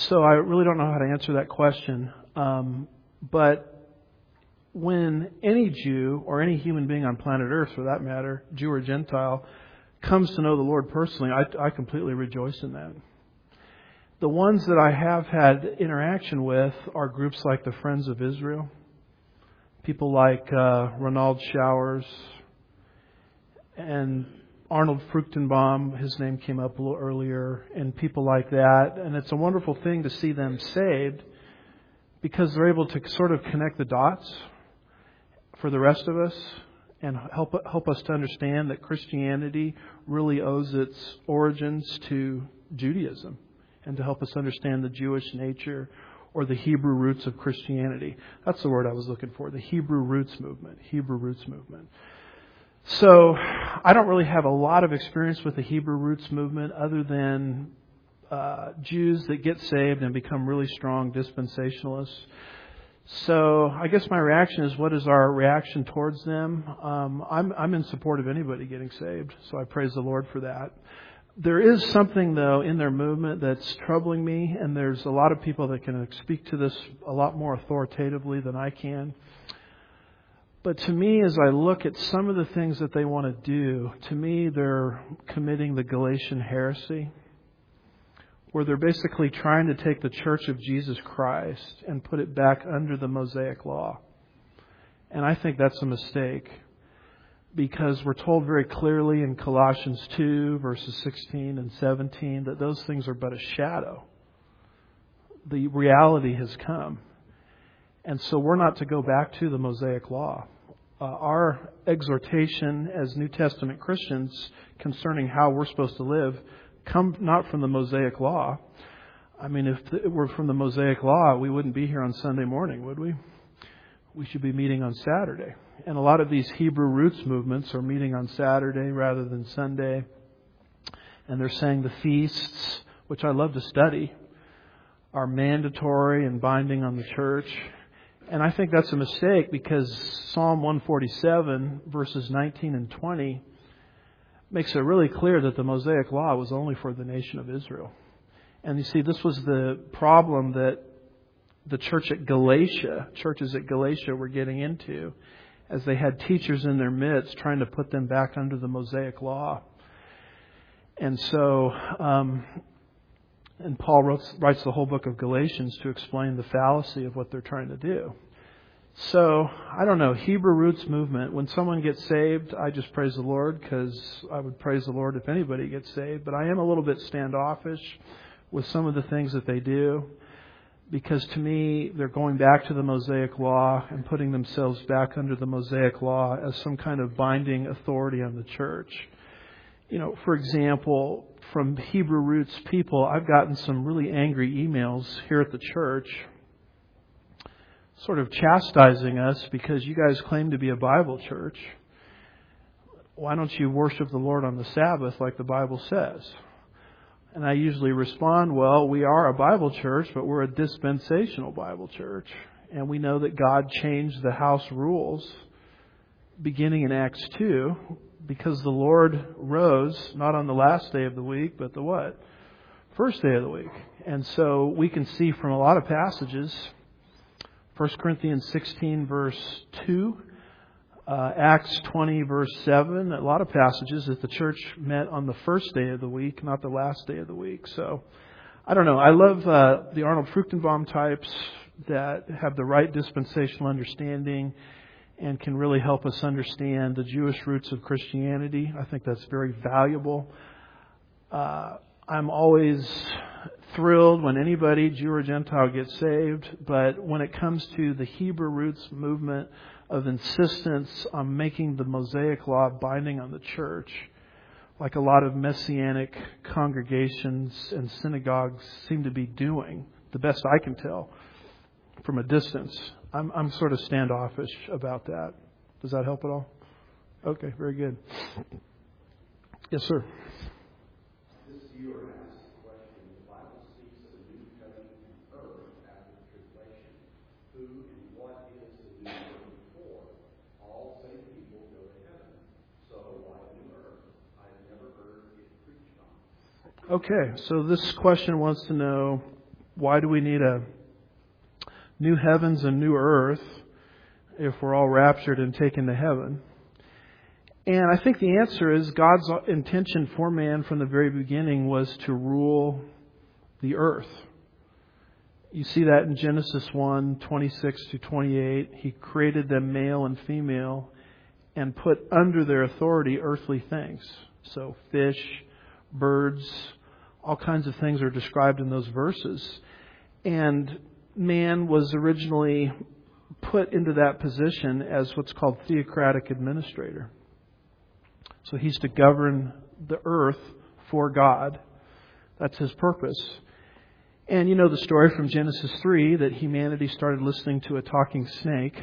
A: So I really don't know how to answer that question. But when any Jew, or any human being on planet Earth for that matter, Jew or Gentile, comes to know the Lord personally, I completely rejoice in that. The ones that I have had interaction with are groups like the Friends of Israel, people like Ronald Showers, and Arnold Fruchtenbaum, his name came up a little earlier, and people like that. And it's a wonderful thing to see them saved because they're able to sort of connect the dots for the rest of us and help us to understand that Christianity really owes its origins to Judaism, and to help us understand the Jewish nature or the Hebrew roots of Christianity. That's the word I was looking for, the Hebrew roots movement. Hebrew roots movement. So I don't really have a lot of experience with the Hebrew roots movement other than Jews that get saved and become really strong dispensationalists. So I guess my reaction is, what is our reaction towards them? I'm in support of anybody getting saved, so I praise the Lord for that. There is something, though, in their movement that's troubling me, and there's a lot of people that can speak to this a lot more authoritatively than I can. But to me, as I look at some of the things that they want to do, to me, they're committing the Galatian heresy, where they're basically trying to take the Church of Jesus Christ and put it back under the Mosaic Law. And I think that's a mistake, because we're told very clearly in Colossians 2, verses 16 and 17, that those things are but a shadow. The reality has come. And so we're not to go back to the Mosaic Law. Our exhortation as New Testament Christians concerning how we're supposed to live come not from the Mosaic Law. I mean, if it were from the Mosaic Law, we wouldn't be here on Sunday morning, would we? We should be meeting on Saturday. And a lot of these Hebrew roots movements are meeting on Saturday rather than Sunday. And they're saying the feasts, which I love to study, are mandatory and binding on the church. And I think that's a mistake, because Psalm 147, verses 19 and 20, makes it really clear that the Mosaic Law was only for the nation of Israel. And you see, this was the problem that the churches at Galatia were getting into, as they had teachers in their midst trying to put them back under the Mosaic Law. And so, and Paul writes the whole book of Galatians to explain the fallacy of what they're trying to do. So, I don't know, Hebrew roots movement, when someone gets saved, I just praise the Lord, because I would praise the Lord if anybody gets saved. But I am a little bit standoffish with some of the things that they do, because to me, they're going back to the Mosaic Law and putting themselves back under the Mosaic Law as some kind of binding authority on the church. You know, for example, from Hebrew roots people, I've gotten some really angry emails here at the church, sort of chastising us because you guys claim to be a Bible church. Why don't you worship the Lord on the Sabbath like the Bible says? And I usually respond, well, we are a Bible church, but we're a dispensational Bible church. And we know that God changed the house rules beginning in Acts 2, because the Lord rose not on the last day of the week, but the what? First day of the week. And so we can see from a lot of passages, 1 Corinthians 16, verse 2, Acts 20, verse 7, a lot of passages that the church met on the first day of the week, not the last day of the week. So, I don't know. I love the Arnold Fruchtenbaum types that have the right dispensational understanding and can really help us understand the Jewish roots of Christianity. I think that's very valuable. I'm always thrilled when anybody, Jew or Gentile, gets saved. But when it comes to the Hebrew roots movement of insistence on making the Mosaic Law binding on the church, like a lot of Messianic congregations and synagogues seem to be doing, the best I can tell from a distance, I'm sort of standoffish about that. Does that help at all? Okay, very good. Yes, sir.
C: This viewer asked the question, the Bible speaks of a new covenant on earth after the tribulation. Who and what is the new earth for? All saved people go to heaven. So why new earth? I've never heard it preached on.
A: Okay, so this question wants to know, Why do we need a new heavens and new earth if we're all raptured and taken to heaven? And I think the answer is God's intention for man from the very beginning was to rule the earth. You see that in Genesis 1:26-28. He created them male and female and put under their authority earthly things. So fish, birds, all kinds of things are described in those verses. And man was originally put into that position as what's called theocratic administrator. So he's to govern the earth for God. That's his purpose. And you know the story from Genesis 3 that humanity started listening to a talking snake.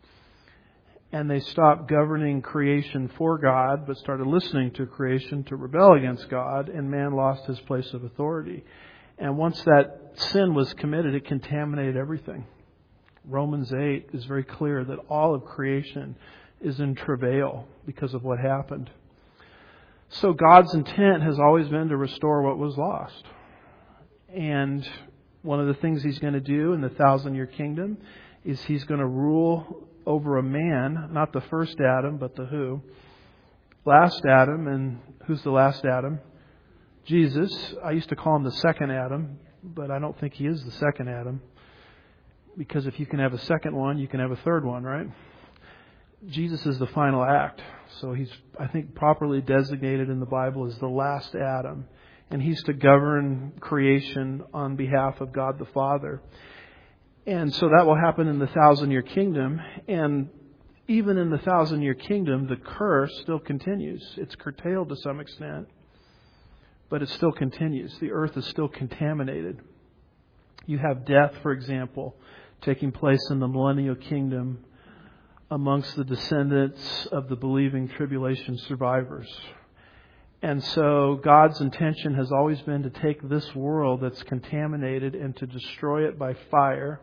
A: And they stopped governing creation for God, but started listening to creation to rebel against God. And man lost his place of authority. And once that sin was committed, it contaminated everything. Romans 8 is very clear that all of creation is in travail because of what happened. So God's intent has always been to restore what was lost. And one of the things He's going to do in the 1,000-year kingdom is He's going to rule over a man, not the first Adam, but the who? Last Adam. And who's the last Adam? Jesus. I used to call Him the second Adam, but I don't think He is the second Adam. Because if you can have a second one, you can have a third one, right? Jesus is the final act. So He's, I think, properly designated in the Bible as the last Adam. And He's to govern creation on behalf of God the Father. And so that will happen in the 1,000-year kingdom. And even in the 1,000-year kingdom, the curse still continues. It's curtailed to some extent, but it still continues. The earth is still contaminated. You have death, for example, taking place in the millennial kingdom amongst the descendants of the believing tribulation survivors. And so God's intention has always been to take this world that's contaminated and to destroy it by fire.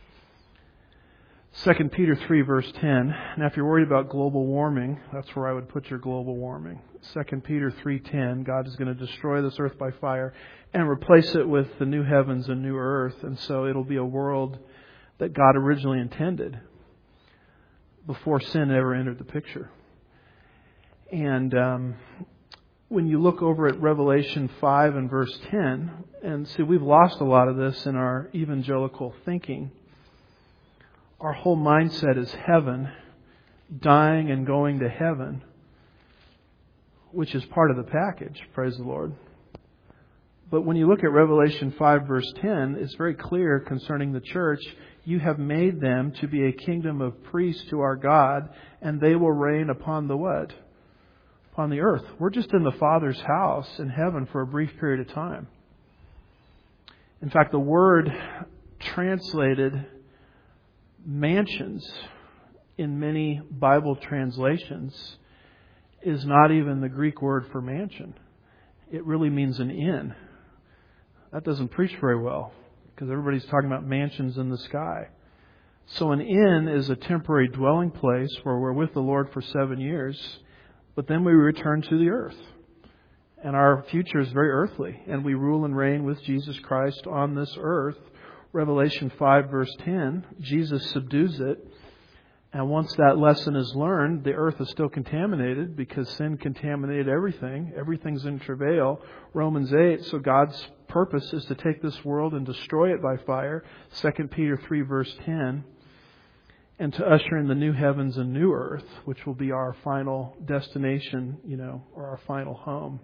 A: 2 Peter 3 verse 10. Now if you're worried about global warming, that's where I would put your global warming. 2 Peter 3:10, God is going to destroy this earth by fire and replace it with the new heavens and new earth. And so it'll be a world that God originally intended before sin ever entered the picture. And when you look over at Revelation 5 and verse 10, and see, we've lost a lot of this in our evangelical thinking. Our whole mindset is heaven, dying and going to heaven, which is part of the package, praise the Lord. But when you look at Revelation 5 verse 10, it's very clear concerning the church. You have made them to be a kingdom of priests to our God, and they will reign upon the what? Upon the earth. We're just in the Father's house in heaven for a brief period of time. In fact, the word translated mansions in many Bible translations is not even the Greek word for mansion. It really means an inn. That doesn't preach very well because everybody's talking about mansions in the sky. So an inn is a temporary dwelling place where we're with the Lord for 7 years, but then we return to the earth. And our future is very earthly, and we rule and reign with Jesus Christ on this earth. Revelation 5 verse 10, Jesus subdues it. And once that lesson is learned, the earth is still contaminated because sin contaminated everything. Everything's in travail. Romans 8, so God's purpose is to take this world and destroy it by fire. 2 Peter 3 verse 10. And to usher in the new heavens and new earth, which will be our final destination, or our final home.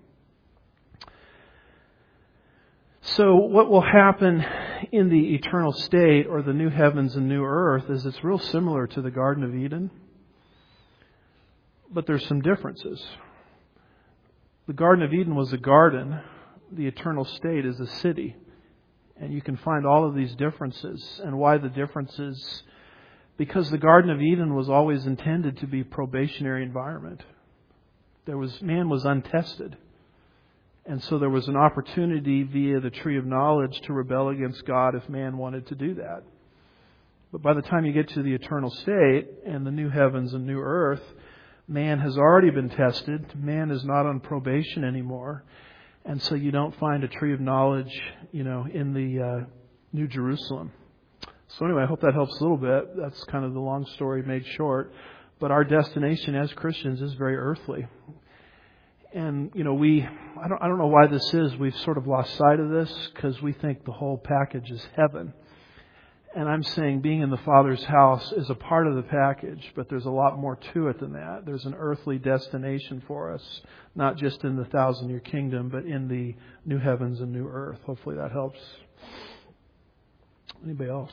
A: So what will happen in the eternal state or the new heavens and new earth is it's real similar to the Garden of Eden. But there's some differences. The Garden of Eden was a garden. The eternal state is a city. And you can find all of these differences. And why the differences? Because the Garden of Eden was always intended to be a probationary environment. Man was untested. And so there was an opportunity via the tree of knowledge to rebel against God if man wanted to do that. But by the time you get to the eternal state and the new heavens and new earth, man has already been tested. Man is not on probation anymore. And so you don't find a tree of knowledge, in New Jerusalem. So anyway, I hope that helps a little bit. That's kind of the long story made short. But our destination as Christians is very earthly. And, I don't know why this is. We've sort of lost sight of this because we think the whole package is heaven. And I'm saying being in the Father's house is a part of the package, but there's a lot more to it than that. There's an earthly destination for us, not just in the 1,000-year kingdom, but in the new heavens and new earth. Hopefully that helps. Anybody else?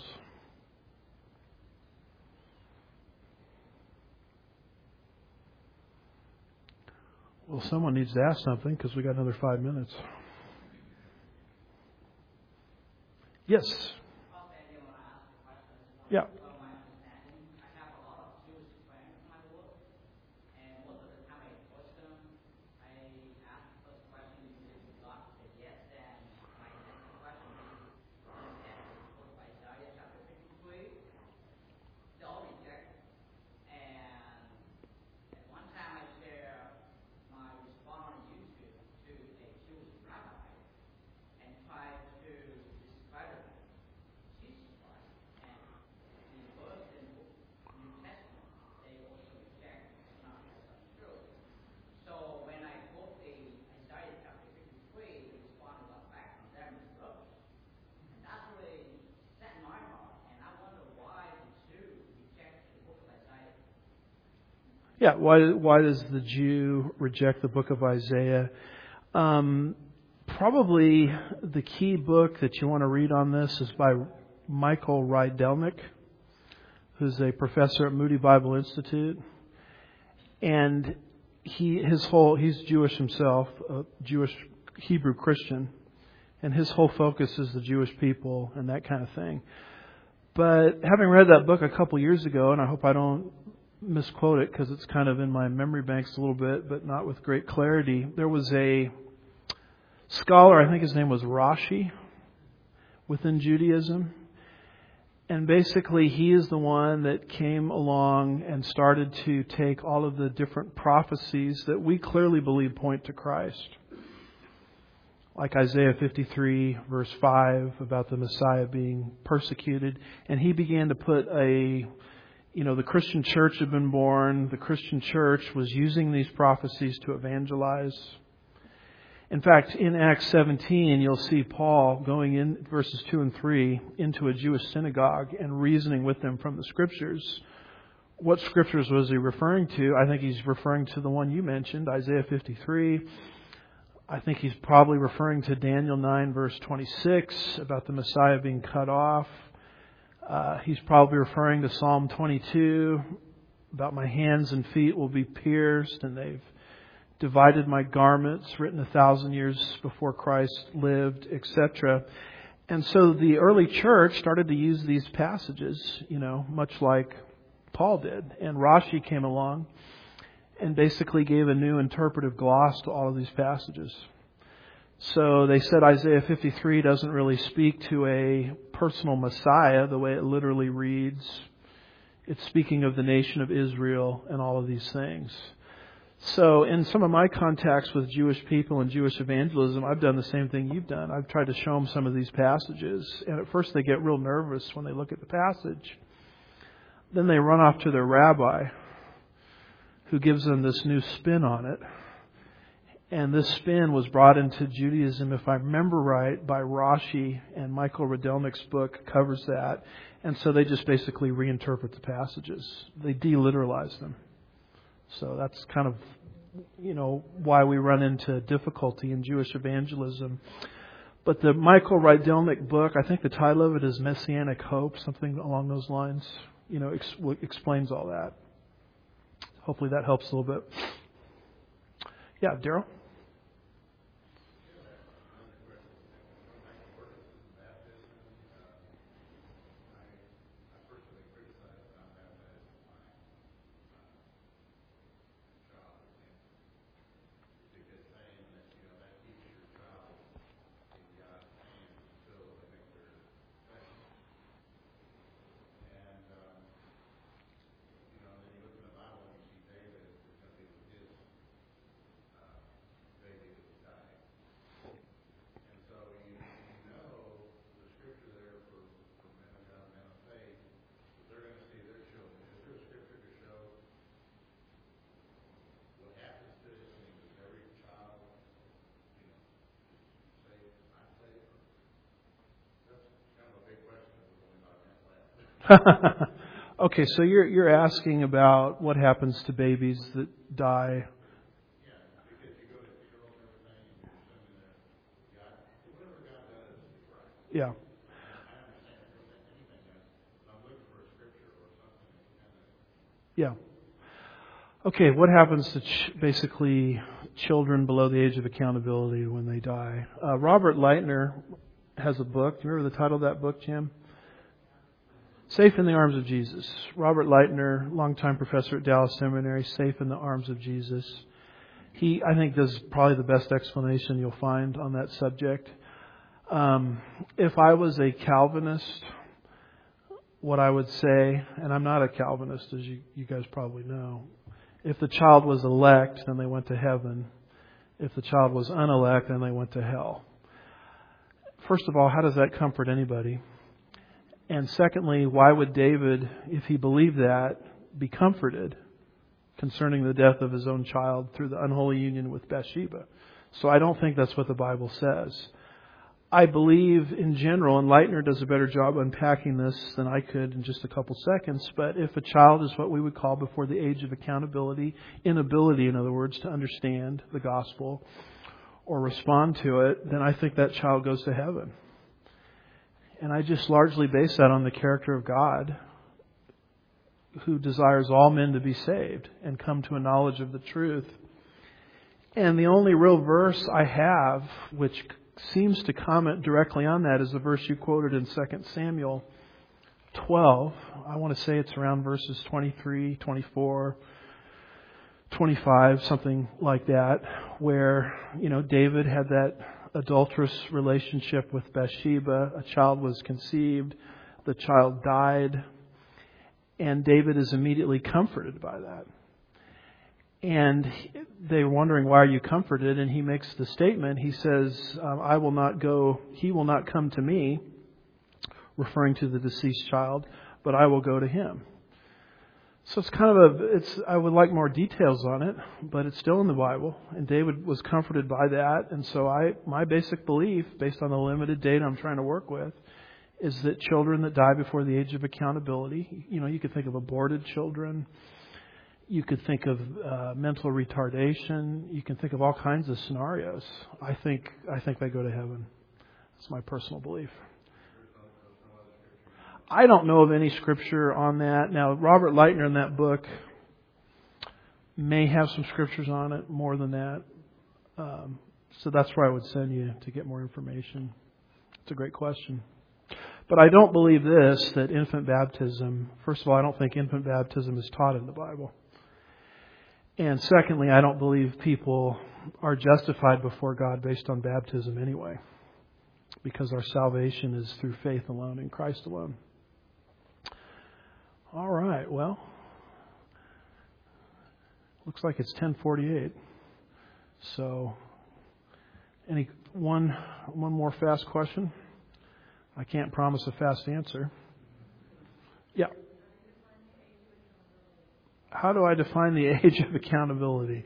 A: Well, someone needs to ask something because we got another 5 minutes. Yes. Yeah. Yeah, why does the Jew reject the book of Isaiah? Probably the key book that you want to read on this is by Michael Rydelnik, who's a professor at Moody Bible Institute. And he's Jewish himself, a Jewish Hebrew Christian, and his whole focus is the Jewish people and that kind of thing. But having read that book a couple years ago, and I hope I don't misquote it because it's kind of in my memory banks a little bit, but not with great clarity. There was a scholar, I think his name was Rashi, within Judaism. And basically he is the one that came along and started to take all of the different prophecies that we clearly believe point to Christ. Like Isaiah 53 verse 5 about the Messiah being persecuted. And he began to put the Christian church had been born. The Christian church was using these prophecies to evangelize. In fact, in Acts 17, you'll see Paul going in verses 2 and 3 into a Jewish synagogue and reasoning with them from the Scriptures. What Scriptures was he referring to? I think he's referring to the one you mentioned, Isaiah 53. I think he's probably referring to Daniel 9 verse 26 about the Messiah being cut off. He's probably referring to Psalm 22 about my hands and feet will be pierced and they've divided my garments, written 1,000 years before Christ lived, etc. And so the early church started to use these passages, much like Paul did. And Rashi came along and basically gave a new interpretive gloss to all of these passages. So they said Isaiah 53 doesn't really speak to a personal Messiah the way it literally reads. It's speaking of the nation of Israel and all of these things. So in some of my contacts with Jewish people and Jewish evangelism, I've done the same thing you've done. I've tried to show them some of these passages. And at first they get real nervous when they look at the passage. Then they run off to their rabbi who gives them this new spin on it. And this spin was brought into Judaism, if I remember right, by Rashi, and Michael Rydelnik's book covers that. And so they just basically reinterpret the passages. They deliteralize them. So that's kind of, why we run into difficulty in Jewish evangelism. But the Michael Rydelnik book, I think the title of it is Messianic Hope, something along those lines, explains all that. Hopefully that helps a little bit. Yeah, Daryl? Okay, so you're asking about what happens to babies that die. Yeah. Yeah. Okay, what happens to basically children below the age of accountability when they die? Robert Leitner has a book. Do you remember the title of that book, Jim? Safe in the Arms of Jesus. Robert Leitner, longtime professor at Dallas Seminary, Safe in the Arms of Jesus. He, I think, does probably the best explanation you'll find on that subject. If I was a Calvinist, what I would say, and I'm not a Calvinist, as you guys probably know, if the child was elect, then they went to heaven. If the child was unelect, then they went to hell. First of all, how does that comfort anybody? And secondly, why would David, if he believed that, be comforted concerning the death of his own child through the unholy union with Bathsheba? So I don't think that's what the Bible says. I believe in general, and Leitner does a better job unpacking this than I could in just a couple seconds, but if a child is what we would call before the age of accountability, inability, in other words, to understand the gospel or respond to it, then I think that child goes to heaven. And I just largely base that on the character of God, who desires all men to be saved and come to a knowledge of the truth. And the only real verse I have which seems to comment directly on that is the verse you quoted in 2 Samuel 12. I want to say it's around verses 23, 24, 25, something like that, where, David had that adulterous relationship with Bathsheba. A child was conceived. The child died. And David is immediately comforted by that. And they're wondering, why are you comforted? And he makes the statement. He says, I will not go, he will not come to me, referring to the deceased child, but I will go to him. So it's kind of I would like more details on it, but it's still in the Bible. And David was comforted by that. And so my basic belief, based on the limited data I'm trying to work with, is that children that die before the age of accountability, you could think of aborted children. You could think of mental retardation. You can think of all kinds of scenarios. I think they go to heaven. That's my personal belief. I don't know of any scripture on that. Now, Robert Leitner in that book may have some scriptures on it, more than that. So that's where I would send you to get more information. It's a great question. But I don't believe this, that infant baptism, first of all, I don't think infant baptism is taught in the Bible. And secondly, I don't believe people are justified before God based on baptism anyway, because our salvation is through faith alone in Christ alone. All right, well, looks like it's 10:48. So, one more fast question? I can't promise a fast answer. Yeah. How do I define the age of accountability?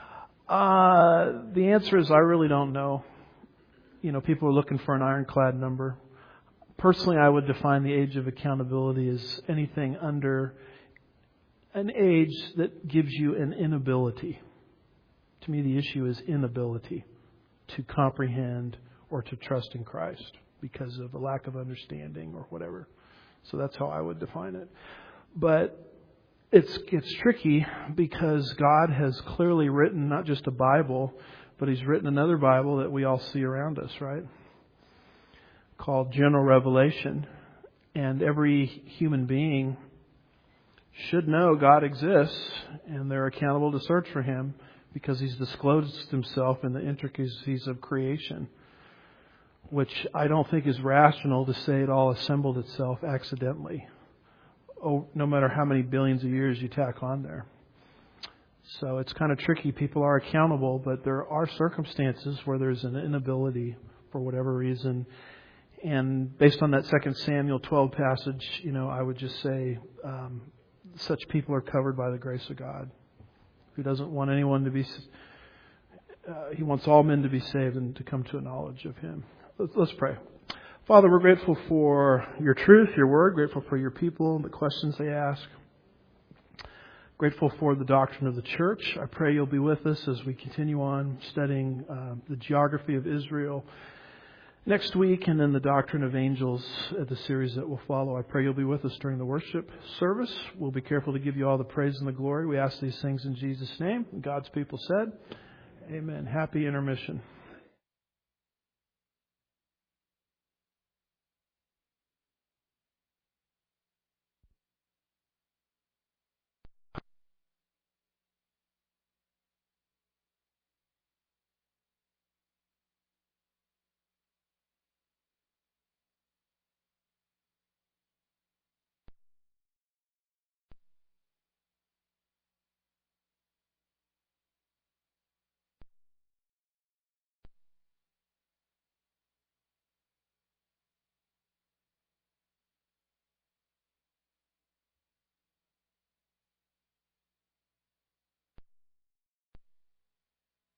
A: The answer is I really don't know. People are looking for an ironclad number. Personally, I would define the age of accountability as anything under an age that gives you an inability. To me, the issue is inability to comprehend or to trust in Christ because of a lack of understanding or whatever. So that's how I would define it. But it's tricky because God has clearly written not just a Bible, but He's written another Bible that we all see around us, right? Called General Revelation. And every human being should know God exists and they're accountable to search for Him because He's disclosed Himself in the intricacies of creation, which I don't think is rational to say it all assembled itself accidentally. No matter how many billions of years you tack on there. So it's kind of tricky. People are accountable, but there are circumstances where there's an inability for whatever reason. And based on that 2 Samuel 12 passage, I would just say such people are covered by the grace of God, who doesn't want anyone to be... He wants all men to be saved and to come to a knowledge of Him. Let's pray. Father, we're grateful for your truth, your word, grateful for your people and the questions they ask. Grateful for the doctrine of the church. I pray you'll be with us as we continue on studying the geography of Israel next week, and then the doctrine of angels, the series that will follow. I pray you'll be with us during the worship service. We'll be careful to give you all the praise and the glory. We ask these things in Jesus' name. God's people said, amen. Happy intermission.